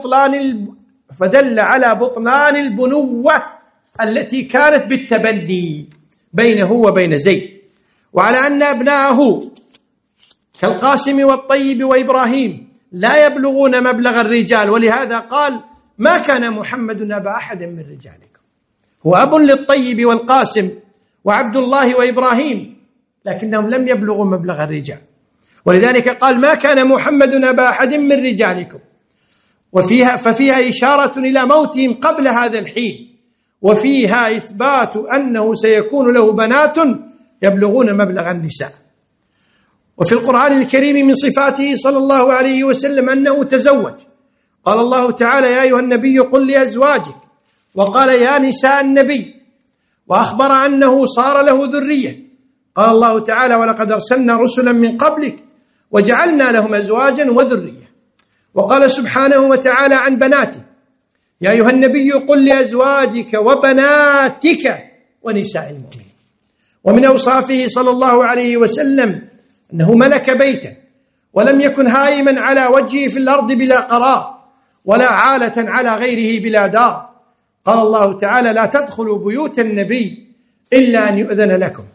على بطلان البنوة التي كانت بالتبني بينه وبين زيد، وعلى أن أبناءه كالقاسم والطيب وإبراهيم لا يبلغون مبلغ الرجال، ولهذا قال: ما كان محمد أبا أحد من رجالكم. هو أب للطيب والقاسم وعبد الله وإبراهيم، لكنهم لم يبلغوا مبلغ الرجال، ولذلك قال: ما كان محمد أبا أحد من رجالكم. ففيها إشارة إلى موتهم قبل هذا الحين، وفيها إثبات أنه سيكون له بنات يبلغون مبلغ النساء. وفي القرآن الكريم من صفاته صلى الله عليه وسلم أنه تزوج. قال الله تعالى: يا أيها النبي قل لأزواجك، وقال: يا نساء النبي، وأخبر أنه صار له ذرية. قال الله تعالى: ولقد أرسلنا رسلا من قبلك وجعلنا لهم أزواجا وذرية. وقال سبحانه وتعالى عن بناته: يا أيها النبي قل لأزواجك وبناتك ونساء المؤمنين. ومن أوصافه صلى الله عليه وسلم أنه ملك بيتا ولم يكن هائما على وجهه في الأرض بلا قرار، ولا عالة على غيره بلا دار. قال الله تعالى: لا تدخلوا بيوت النبي إلا أن يؤذن لكم.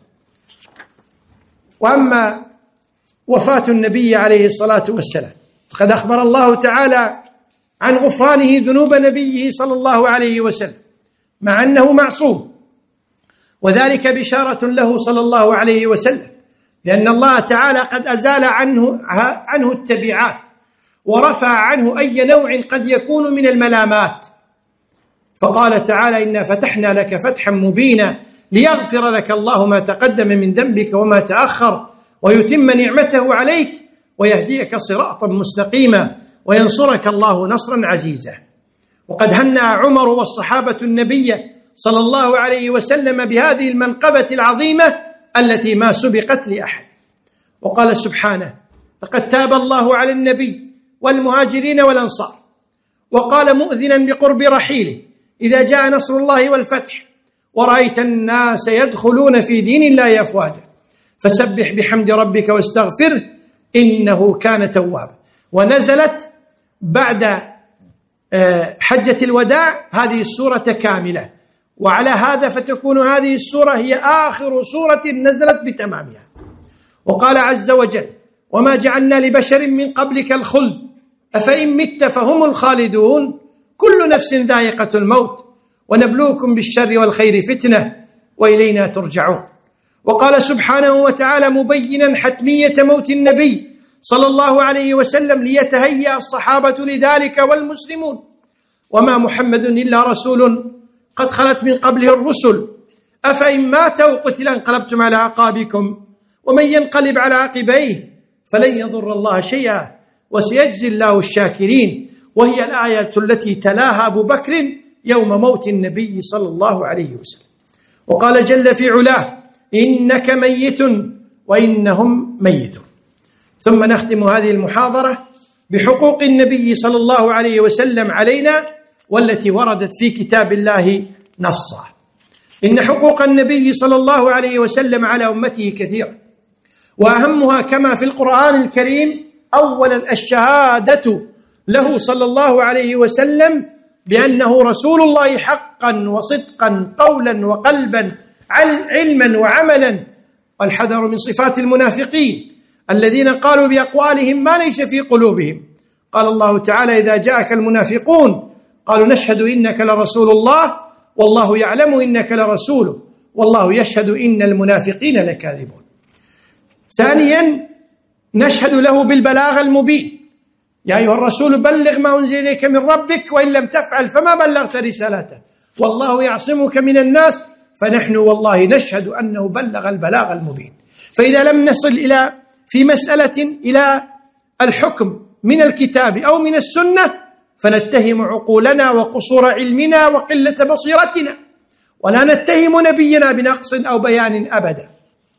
وأما وفاة النبي عليه الصلاة والسلام فقد أخبر الله تعالى عن غفرانه ذنوب نبيه صلى الله عليه وسلم مع أنه معصوم، وذلك بشارة له صلى الله عليه وسلم، لأن الله تعالى قد أزال عنه التبعات ورفع عنه أي نوع قد يكون من الملامات. فقال تعالى: إنا فتحنا لك فتحا مبينا ليغفر لك الله ما تقدم من ذنبك وما تأخر ويتم نعمته عليك ويهديك صراطا مستقيما وينصرك الله نصرا عزيزا. وقد هنأ عمر والصحابة النبي صلى الله عليه وسلم بهذه المنقبة العظيمة التي ما سبقت لأحد. وقال سبحانه: لقد تاب الله على النبي والمهاجرين والأنصار. وقال مؤذنا بقرب رحيله: إذا جاء نصر الله والفتح ورأيت الناس يدخلون في دين الله أفواجا فسبح بحمد ربك واستغفره إنه كان توابا. ونزلت بعد حجة الوداع هذه السورة كاملة، وعلى هذا فتكون هذه السورة هي آخر سورة نزلت بتمامها. وقال عز وجل: وما جعلنا لبشر من قبلك الخلد أفإن مت فهم الخالدون كل نفس ذائقة الموت ونبلوكم بالشر والخير فتنة وإلينا ترجعون. وقال سبحانه وتعالى مبينا حتمية موت النبي صلى الله عليه وسلم ليتهيأ الصحابة لذلك والمسلمون: وما محمد إلا رسول قد خلت من قبله الرسل أفإن مات أو قتل انقلبتم على أعقابكم ومن ينقلب على عقبيه فلن يضر الله شيئا وسيجزي الله الشاكرين. وهي الآية التي تلاها أبو بكر يوم موت النبي صلى الله عليه وسلم. وقال جل في علاه: إنك ميت وإنهم ميتون. ثم نختم هذه المحاضرة بحقوق النبي صلى الله عليه وسلم علينا والتي وردت في كتاب الله نصا. إن حقوق النبي صلى الله عليه وسلم على أمته كثيرة، وأهمها كما في القرآن الكريم أولا الشهادة له صلى الله عليه وسلم بأنه رسول الله حقا وصدقا قولا وقلبا علما وعملا، والحذر من صفات المنافقين الذين قالوا بأقوالهم ما ليس في قلوبهم. قال الله تعالى: إذا جاءك المنافقون قالوا نشهد إنك لرسول الله والله يعلم إنك لرسوله والله يشهد إن المنافقين لكاذبون. ثانيا نشهد له بالبلاغ المبين: يا أيها الرسول بلغ ما أنزل إليك من ربك وإن لم تفعل فما بلغت رسالته والله يعصمك من الناس. فنحن والله نشهد أنه بلغ البلاغ المبين. فإذا لم نصل في مسألة إلى الحكم من الكتاب أو من السنة فنتهم عقولنا وقصور علمنا وقلة بصيرتنا، ولا نتهم نبينا بنقص أو بيان أبدا.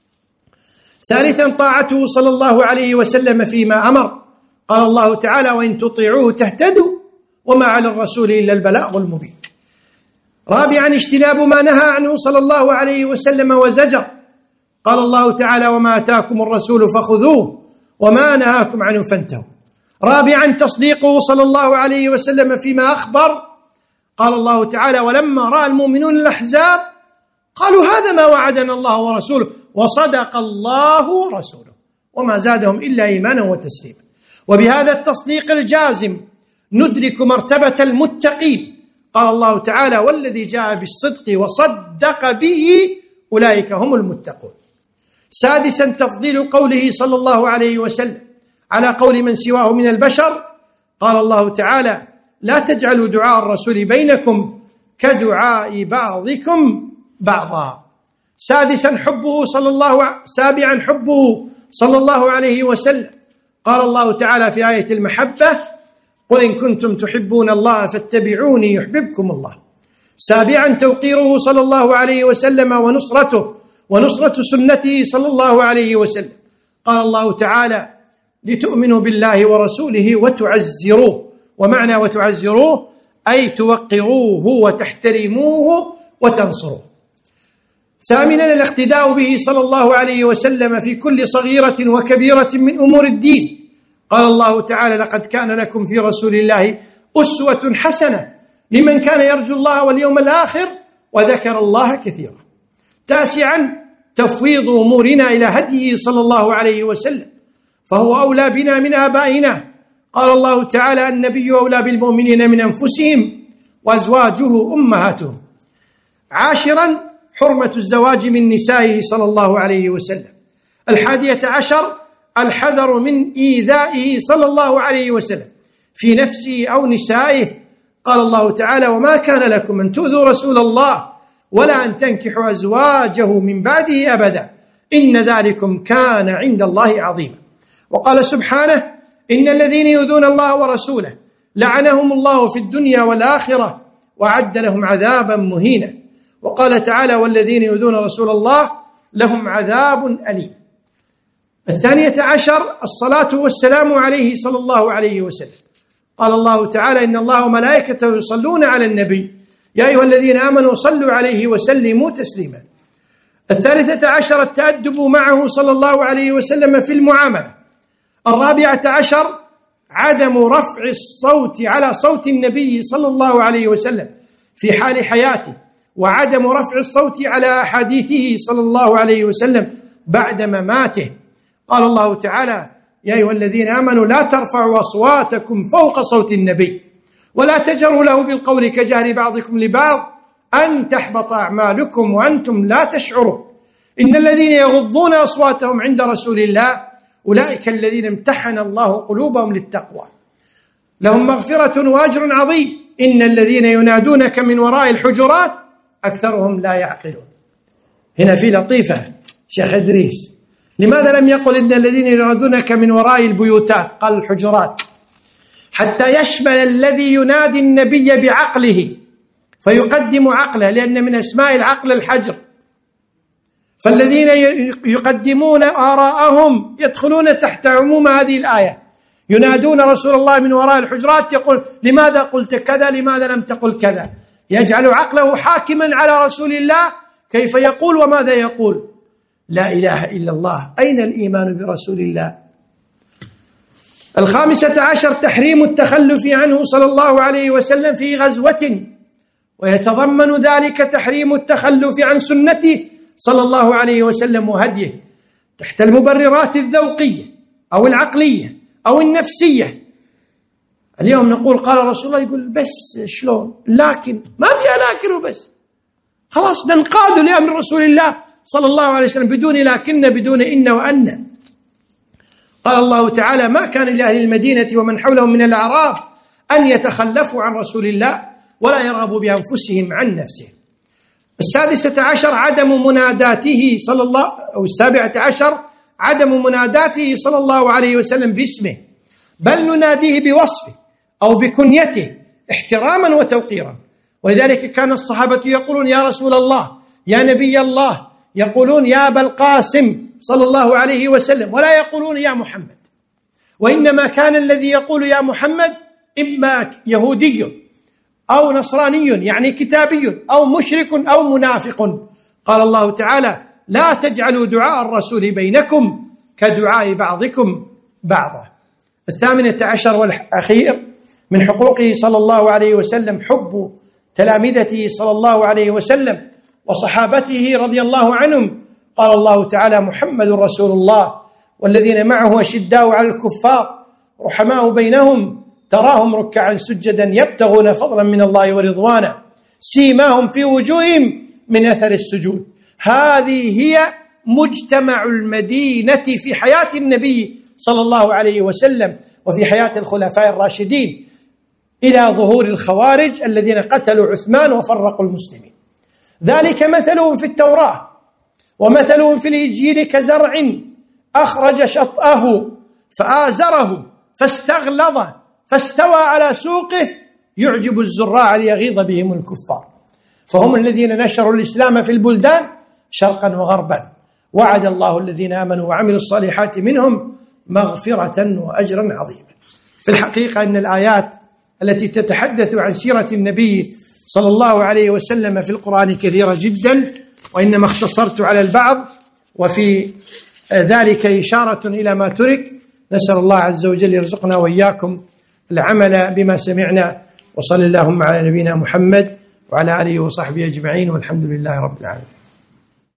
ثالثا طاعته صلى الله عليه وسلم فيما أمر. قال الله تعالى: وإن تطيعوه تهتدوا وما على الرسول إلا البلاغ المبين. رابعا اجتناب ما نهى عنه صلى الله عليه وسلم وزجر. قال الله تعالى: وما آتاكم الرسول فخذوه وما نهاكم عنه فانتهوا. رابعا تصديقه صلى الله عليه وسلم فيما أخبر. قال الله تعالى: ولما رأى المؤمنون الأحزاب قالوا هذا ما وعدنا الله ورسوله وصدق الله ورسوله وما زادهم إلا إيمانا وتسليما. وبهذا التصديق الجازم ندرك مرتبة المتقين. قال الله تعالى: والذي جاء بالصدق وصدق به أولئك هم المتقون. سادسا تفضيل قوله صلى الله عليه وسلم على قول من سواه من البشر. قال الله تعالى: لا تجعلوا دعاء الرسول بينكم كدعاء بعضكم بعضا. سابعا حبه صلى الله عليه وسلم. قال الله تعالى في آية المحبة: قل إن كنتم تحبون الله فاتبعوني يحببكم الله. سابعا توقيره صلى الله عليه وسلم ونصرة سنته صلى الله عليه وسلم. قال الله تعالى: لتؤمنوا بالله ورسوله وتعزروه. ومعنى وتعزروه أي توقروه وتحترموه وتنصروه. ثامنا الاقتداء به صلى الله عليه وسلم في كل صغيرة وكبيرة من أمور الدين. قال الله تعالى: لقد كان لكم في رسول الله أسوة حسنة لمن كان يرجو الله واليوم الآخر وذكر الله كثيرا. تاسعا تفويض أمورنا إلى هديه صلى الله عليه وسلم، فهو أولى بنا من آبائنا. قال الله تعالى: النبي أولى بالمؤمنين من أنفسهم وأزواجه أمهاتهم. عاشرا حرمة الزواج من نسائه صلى الله عليه وسلم. 11 الحذر من إيذائه صلى الله عليه وسلم في نفسه أو نسائه. قال الله تعالى: وما كان لكم أن تؤذوا رسول الله ولا أن تنكحوا أزواجه من بعده أبدا إن ذلكم كان عند الله عظيما. وقال سبحانه: إن الذين يؤذون الله ورسوله لعنهم الله في الدنيا والآخرة وأعد لهم عذابا مهينا. وقال تعالى: والذين يؤذون رسول الله لهم عذاب أليم. 12 الصلاة والسلام عليه صلى الله عليه وسلم. قال الله تعالى: إن الله وملائكته يصلون على النبي يا أيها الذين آمنوا صلوا عليه وسلموا تسليما. 13 التأدب معه صلى الله عليه وسلم في المعاملة. 14 عدم رفع الصوت على صوت النبي صلى الله عليه وسلم في حال حياته، وعدم رفع الصوت على أحاديثه صلى الله عليه وسلم بعد مماته. قال الله تعالى: يا أيها الذين آمنوا لا ترفعوا أصواتكم فوق صوت النبي ولا تجهروا له بالقول كجهر بعضكم لبعض أن تحبط أعمالكم وأنتم لا تشعرون. إن الذين يغضون أصواتهم عند رسول الله أولئك الذين امتحن الله قلوبهم للتقوى لهم مغفرة وأجر عظيم. إن الذين ينادونك من وراء الحجرات أكثرهم لا يعقلون. هنا في لطيفة شيخ إدريس، لماذا لم يقل إن الذين ينادونك من وراء البيوتات؟ قال الحجرات حتى يشمل الذي ينادي النبي بعقله فيقدم عقله، لأن من أسماء العقل الحجر. فالذين يقدمون آراءهم يدخلون تحت عموم هذه الآية، ينادون رسول الله من وراء الحجرات يقول: لماذا قلت كذا؟ لماذا لم تقل كذا؟ يجعل عقله حاكما على رسول الله كيف يقول وماذا يقول. لا إله إلا الله. أين الإيمان برسول الله؟ 15 تحريم التخلف عنه صلى الله عليه وسلم في غزوة، ويتضمن ذلك تحريم التخلف عن سنته صلى الله عليه وسلم وهديه تحت المبررات الذوقية أو العقلية أو النفسية. اليوم نقول قال رسول الله، يقول بس شلون؟ لكن ما فيها لكن وبس، خلاص ننقاد لأمر رسول الله صلى الله عليه وسلم بدون لكن، بدون إن وأن. قال الله تعالى: ما كان لأهل المدينة ومن حولهم من الأعراب أن يتخلفوا عن رسول الله ولا يرغبوا بأنفسهم عن نفسه. 16 عدم مناداته صلى الله، أو 17 عدم مناداته صلى الله عليه وسلم باسمه، بل نناديه بوصفه أو بكنيته احتراما وتوقيرا. ولذلك كان الصحابة يقولون: يا رسول الله، يا نبي الله، يقولون يا أبا القاسم صلى الله عليه وسلم، ولا يقولون يا محمد. وإنما كان الذي يقول يا محمد إما يهودي أو نصراني يعني كتابي أو مشرك أو منافق. قال الله تعالى: لا تجعلوا دعاء الرسول بينكم كدعاء بعضكم بعضا. 18 والأخير من حقوقه صلى الله عليه وسلم حب تلامذته صلى الله عليه وسلم وصحابته رضي الله عنهم. قال الله تعالى: محمد رسول الله والذين معه أشداء على الكفار رحماء بينهم تراهم ركعا سجدا يبتغون فضلا من الله ورضوانا سيماهم في وجوههم من أثر السجود. هذه هي مجتمع المدينة في حياة النبي صلى الله عليه وسلم وفي حياة الخلفاء الراشدين إلى ظهور الخوارج الذين قتلوا عثمان وفرقوا المسلمين. ذلك مثلهم في التوراة ومثلهم في الإنجيل كزرع أخرج شطأه فآزره فاستغلظ فاستوى على سوقه يعجب الزراع ليغيظ بهم الكفار. فهم الذين نشروا الإسلام في البلدان شرقا وغربا. وعد الله الذين آمنوا وعملوا الصالحات منهم مغفرة وأجرا عظيما. في الحقيقة أن الآيات التي تتحدث عن سيرة النبي صلى الله عليه وسلم في القرآن كثيرة جدا، وإنما اختصرت على البعض، وفي ذلك إشارة إلى ما ترك. نسأل الله عز وجل يرزقنا وإياكم العمل بما سمعنا، وصلى اللهم على نبينا محمد وعلى آله وصحبه أجمعين، والحمد لله رب العالمين.